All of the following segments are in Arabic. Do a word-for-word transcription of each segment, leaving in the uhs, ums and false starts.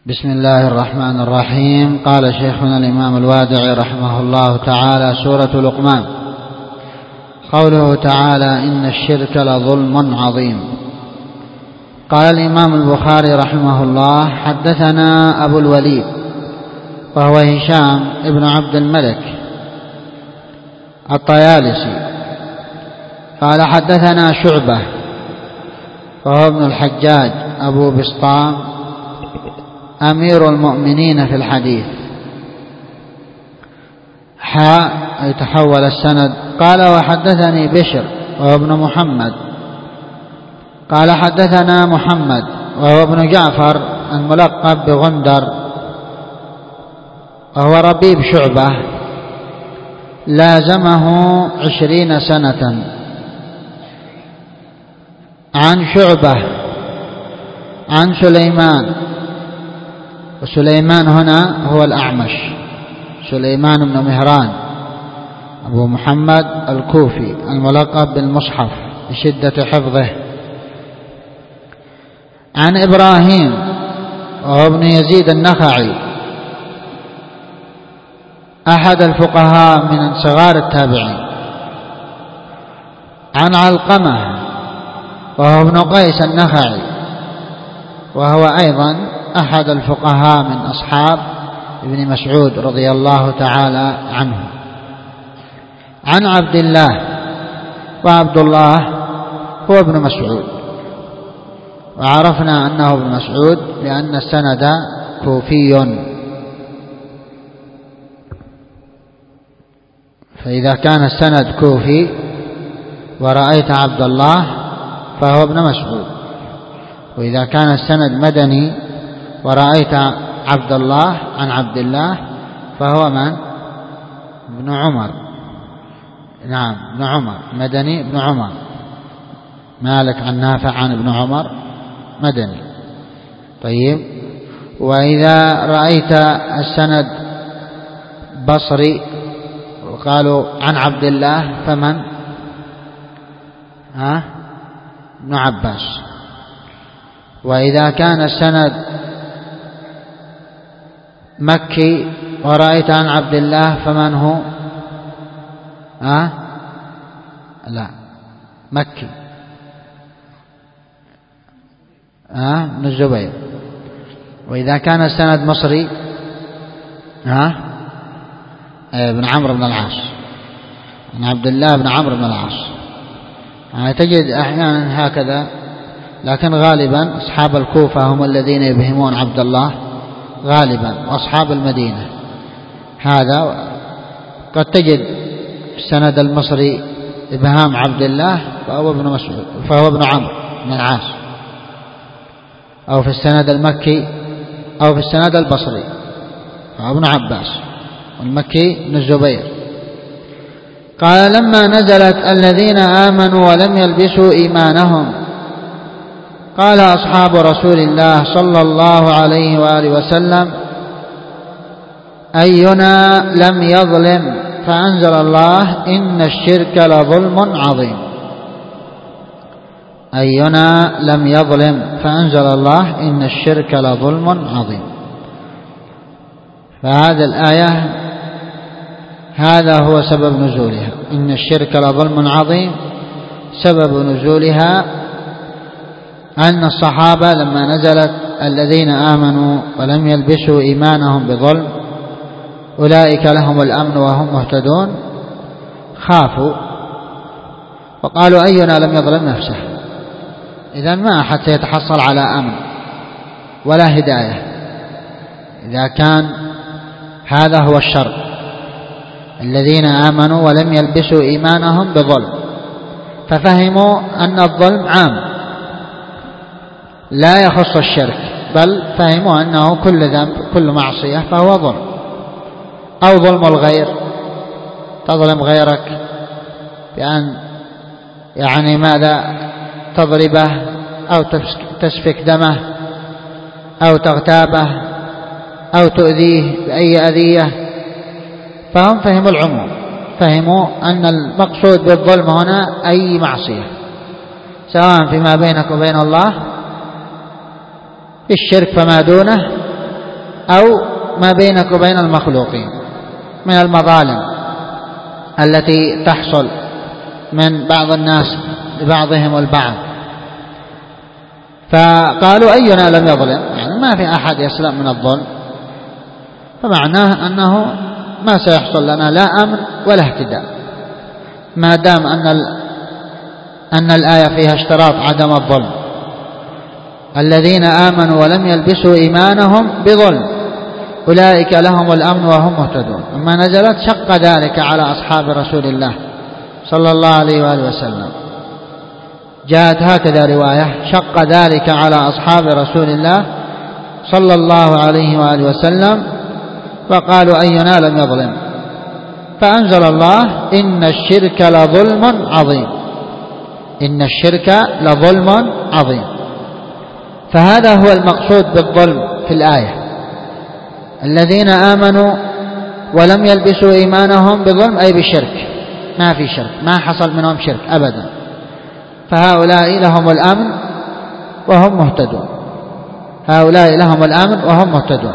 بسم الله الرحمن الرحيم. قال شيخنا الإمام الوادعي رحمه الله تعالى: سورة لقمان. قوله تعالى: إن الشرك لظلم عظيم. قال الإمام البخاري رحمه الله: حدثنا أبو الوليد وهو هشام ابن عبد الملك الطيالسي قال: حدثنا شعبة وهو ابن الحجاج أبو بسطام أمير المؤمنين في الحديث. حاء يتحول السند. قال: وحدثني بشر وهو ابن محمد قال: حدثنا محمد وهو ابن جعفر الملقب بغندر وهو ربيب شعبة، لازمه عشرين سنة. عن شعبة عن سليمان، وسليمان هنا هو الأعمش، سليمان بن مهران أبو محمد الكوفي الملقب بالمصحف لشدة حفظه. عن إبراهيم وهو ابن يزيد النخعي أحد الفقهاء من صغار التابعين. عن علقمة وهو ابن قيس النخعي وهو أيضا أحد الفقهاء من أصحاب ابن مسعود رضي الله تعالى عنه. عن عبد الله، وعبد الله هو ابن مسعود، وعرفنا أنه ابن مسعود لأن السند كوفي، فإذا كان السند كوفي ورأيت عبد الله فهو ابن مسعود، وإذا كان السند مدني ورأيت عبد الله عن عبد الله فهو من؟ ابن عمر. نعم، ابن عمر مدني، ابن عمر. مالك عن نافع عن ابن عمر مدني. طيب، وإذا رأيت السند بصري وقالوا عن عبد الله فمن؟ ها؟ ابن عباس. وإذا كان السند مكي ورأيت عن عبد الله فمن هو؟ ها؟ لا، مكي. ها؟ ابن الزبير. وإذا كان السند مصري ها؟ ابن عمرو بن العاص، عن عبد الله بن عمرو بن العاص. يعني تجد أحيانا هكذا، لكن غالبا أصحاب الكوفة هم الذين يبهمون عبد الله غالبا، وأصحاب المدينة. هذا قد تجد في السند المصري إبهام عبد الله فهو ابن مسعود، فهو ابن عمرو بن العاص، أو في السند المكي أو في السند البصري فهو ابن عباس، والمكي ابن الزبير. قال: لما نزلت الذين آمنوا ولم يلبسوا إيمانهم قال أصحاب رسول الله صلى الله عليه وآله وسلم: أينا لم يظلم؟ فأنزل الله: إن الشرك لظلم عظيم. أينا لم يظلم؟ فأنزل الله: إن الشرك لظلم عظيم. فهذه الآية هذا هو سبب نزولها، إن الشرك لظلم عظيم. سبب نزولها أن الصحابة لما نزلت الذين آمنوا ولم يلبسوا إيمانهم بظلم أولئك لهم الأمن وهم مهتدون، خافوا وقالوا: أينا لم يظلم نفسه؟ إذن ما أحد سيتحصل على أمن ولا هداية إذا كان هذا هو الشر. الذين آمنوا ولم يلبسوا إيمانهم بظلم، ففهموا أن الظلم عام لا يخص الشرك، بل فهموا أنه كل ذنب كل معصية فهو ظلم، أو ظلم الغير، تظلم غيرك بأن يعني ماذا؟ تضربه أو تسفك دمه أو تغتابه أو تؤذيه بأي أذية. فهم فهموا العموم، فهموا أن المقصود بالظلم هنا أي معصية، سواء فيما بينك وبين الله، في الشرك فما دونه أو ما بينك وبين المخلوقين من المظالم التي تحصل من بعض الناس لبعضهم البعض. فقالوا أينا لم يظلم، يعني ما في أحد يسلم من الظلم، فمعناه أنه ما سيحصل لنا لا أمن ولا اهتداء ما دام أن أن الآية فيها اشتراط عدم الظلم. الذين آمنوا ولم يلبسوا إيمانهم بظلم أولئك لهم الأمن وهم مهتدون. لما نزلت شق ذلك على أصحاب رسول الله صلى الله عليه وآله وسلم، جاءت هكذا رواية: شق ذلك على أصحاب رسول الله صلى الله عليه وآله وسلم فقالوا أينا لم يظلم، فأنزل الله: إن الشرك لظلم عظيم، إن الشرك لظلم عظيم. فهذا هو المقصود بالظلم في الآية، الذين آمنوا ولم يلبسوا إيمانهم بظلم أي بشرك، ما في شرك، ما حصل منهم شرك أبدا، فهؤلاء لهم الأمن وهم مهتدون، هؤلاء لهم الأمن وهم مهتدون.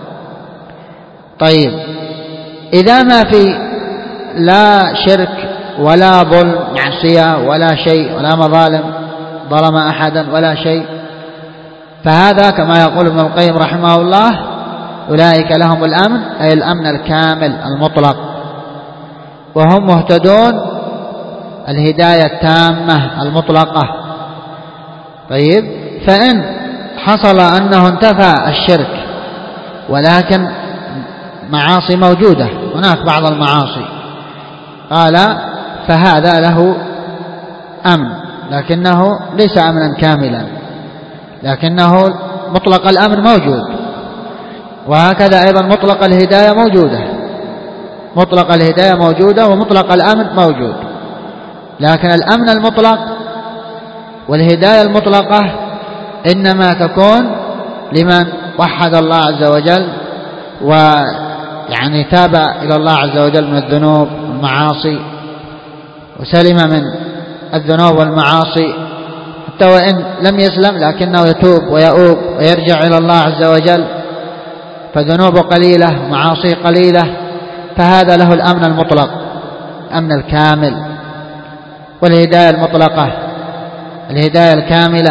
طيب، إذا ما في لا شرك ولا ظلم معصية ولا شيء ولا مظالم ظلم أحدا ولا شيء، فهذا كما يقول ابن القيم رحمه الله: أولئك لهم الأمن، أي الأمن الكامل المطلق، وهم مهتدون، الهداية التامة المطلقة. طيب، فإن حصل أنه انتفى الشرك ولكن معاصي موجودة، هناك بعض المعاصي، قال فهذا له أمن، لكنه ليس أمنا كاملا، لكنه مطلق الأمن موجود. وهكذا أيضا مطلق الهداية موجودة، مطلق الهداية موجودة ومطلق الأمن موجود، لكن الأمن المطلق والهداية المطلقة إنما تكون لمن وحد الله عز وجل ويعني تاب إلى الله عز وجل من الذنوب والمعاصي وسلم من الذنوب والمعاصي، حتى وإن لم يسلم لكنه يتوب ويؤوب ويرجع إلى الله عز وجل، فذنوبه قليلة ومعاصيه قليلة، فهذا له الأمن المطلق، الأمن الكامل، والهداية المطلقة، الهداية الكاملة.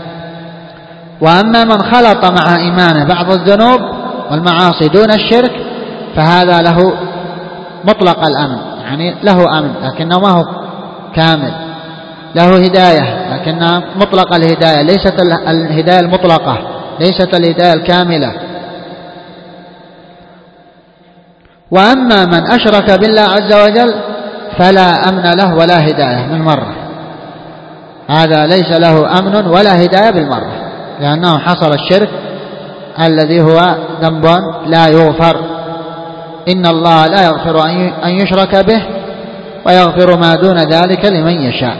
وأما من خلط مع إيمانه بعض الذنوب والمعاصي دون الشرك، فهذا له مطلق الأمن، يعني له أمن لكنه ما هو كامل، له هداية لكنها مطلق الهداية، ليست الهداية المطلقة، ليست الهداية الكاملة. وأما من أشرك بالله عز وجل فلا أمن له ولا هداية من مرة، هذا ليس له أمن ولا هداية بالمرة، لأنه حصل الشرك الذي هو ذنب لا يغفر. إن الله لا يغفر أن يشرك به ويغفر ما دون ذلك لمن يشاء.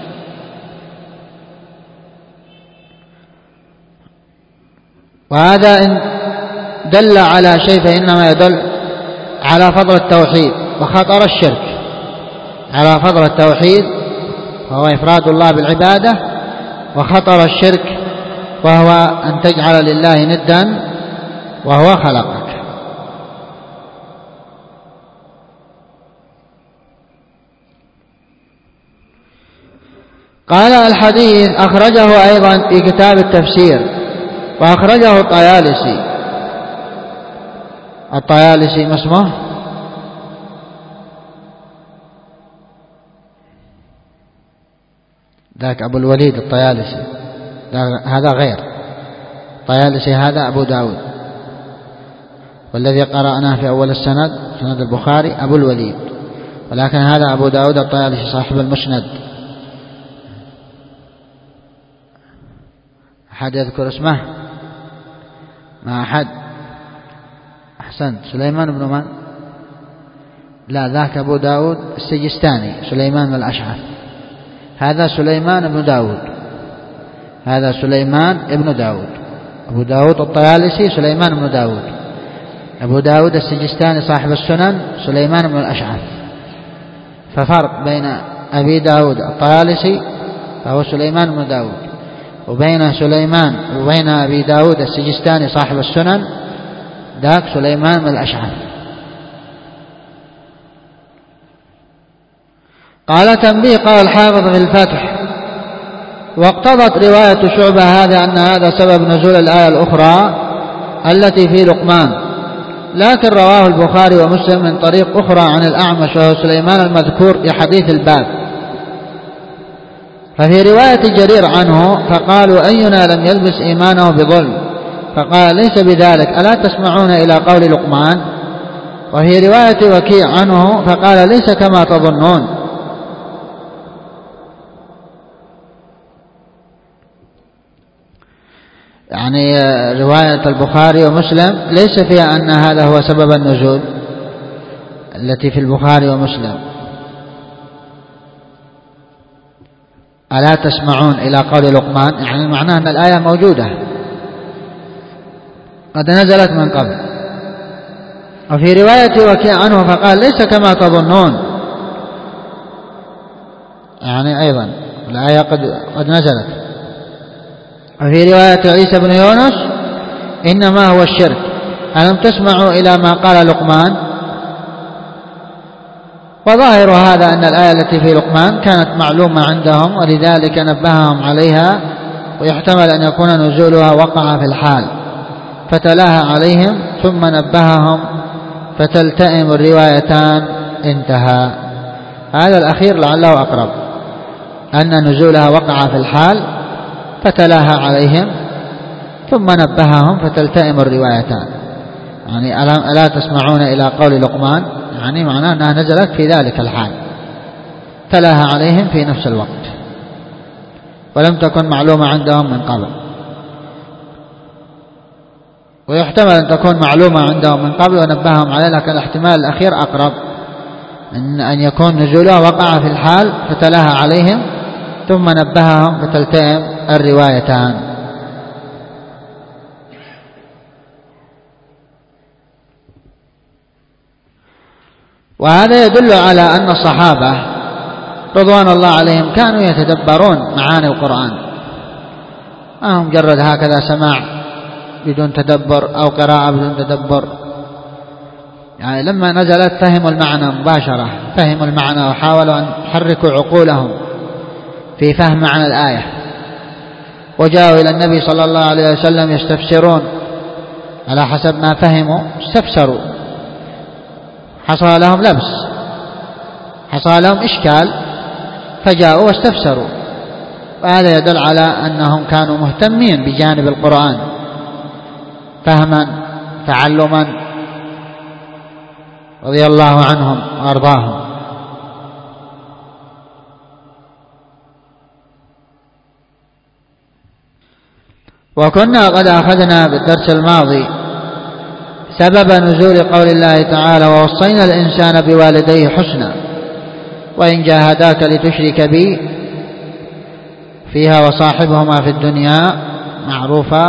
وهذا إن دل على شيء فإنما يدل على فضل التوحيد وخطر الشرك، على فضل التوحيد وهو إفراد الله بالعبادة، وخطر الشرك وهو أن تجعل لله ندا وهو خلقك. قال: الحديث أخرجه أيضا في كتاب التفسير، وأخرجه الطيالسي. الطيالسي ما اسمه؟ ذاك أبو الوليد الطيالسي، هذا غير الطيالسي، هذا أبو داود، والذي قرأناه في أول السند سند البخاري أبو الوليد، ولكن هذا أبو داود الطيالسي صاحب المسند. أحد يذكر اسمه؟ ما أحد؟ أحسنت. سليمان بن من؟ لا، ذاك أبو داود السجستاني، سليمان بن الأشعث. هذا سليمان بن داود، هذا سليمان ابن داود. أبو داود الطيالسي سليمان بن داود، أبو داود السجستاني صاحب السنن سليمان بن الأشعث. ففرق بين أبي داود الطيالسي فهو سليمان بن داود، وبين سليمان وبين أبي داود السجستاني صاحب السنن ذاك سليمان بن الأشعث. قال تنبيه. قال الحافظ في الفتح: واقتضت رواية شعبة هذا أن هذا سبب نزول الآية الأخرى التي في لقمان، لكن رواه البخاري ومسلم من طريق أخرى عن الأعمش وهو سليمان المذكور في حديث الباب. ففي رواية جرير عنه فقالوا أينا لم يلبس إيمانه بظلم، فقال ليس بذلك، ألا تسمعون إلى قول لقمان؟ وفي رواية وكيع عنه فقال ليس كما تظنون. يعني رواية البخاري ومسلم ليس فيها أن هذا هو سبب النزول التي في البخاري ومسلم. ألا تسمعون إلى قول لقمان، يعني معناه أن الآية موجودة قد نزلت من قبل. وفي رواية وكيع عنه فقال ليس كما تظنون، يعني أيضا الآية قد, قد نزلت. وفي رواية عيسى بن يونس إنما هو الشرك، ألم تسمعوا إلى ما قال لقمان؟ وظاهر هذا أن الآية التي في لقمان كانت معلومة عندهم ولذلك نبههم عليها، ويحتمل أن يكون نزولها وقع في الحال فتلاها عليهم ثم نبههم فتلتئم الروايتان. انتهى. هذا الأخير لعله أقرب، أن نزولها وقع في الحال فتلاها عليهم ثم نبههم فتلتئم الروايتان. يعني ألا تسمعون إلى قول لقمان، يعني معناه أنها نزلت في ذلك الحال، تلاها عليهم في نفس الوقت ولم تكن معلومة عندهم من قبل. ويحتمل أن تكون معلومة عندهم من قبل ونبههم عليه، لكن الاحتمال الأخير أقرب، أن أن يكون نزولها وقع في الحال فتلاها عليهم ثم نبههم فتلتئم الروايتان. وهذا يدل على أن الصحابة رضوان الله عليهم كانوا يتدبرون معاني القرآن، ما هم مجرد هكذا سماع بدون تدبر أو قراءة بدون تدبر. يعني لما نزلت فهموا المعنى مباشرة، فهموا المعنى وحاولوا أن يحركوا عقولهم في فهم معنى الآية، وجاءوا إلى النبي صلى الله عليه وسلم يستفسرون على حسب ما فهموا، استفسروا، حصل لهم لبس، حصل لهم إشكال، فجاءوا واستفسروا. وهذا يدل على أنهم كانوا مهتمين بجانب القرآن فهما تعلما رضي الله عنهم وأرضاهم. وكنا قد أخذنا بالدرس الماضي سبب نزول قول الله تعالى: ووصينا الإنسان بوالديه حسنا وإن جاهداك لتشرك بي، فيها وصاحبهما في الدنيا معروفة،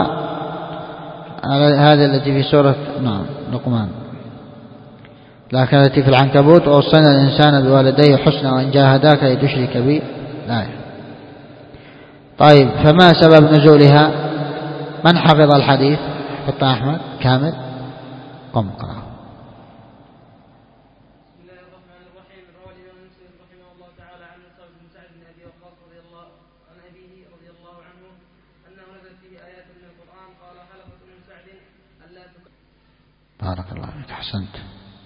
هذه التي في سورة نعم لقمان، لكن التي في العنكبوت: ووصينا الإنسان بوالديه حسنا وإن جاهداك لتشرك بي. لا. طيب، فما سبب نزولها؟ من حفظ الحديث؟ حفظ أحمد كامل قم قرأ. بسم الله الرحمن الرحيم. روى الإمام مسلم رحمه الله تعالى عن موسى بن سعد بن أبي وقاص رضي الله عن أبيه رضي الله عنه أنه نزلت فيه آيات من القرآن قال حلفة بن سعد ألا تكفر. بارك الله فيك، أحسنت.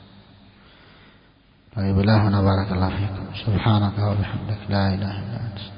طيب، إلهنا بارك الله فيكم، سبحانك وبحمدك، لا إله إلا أنت.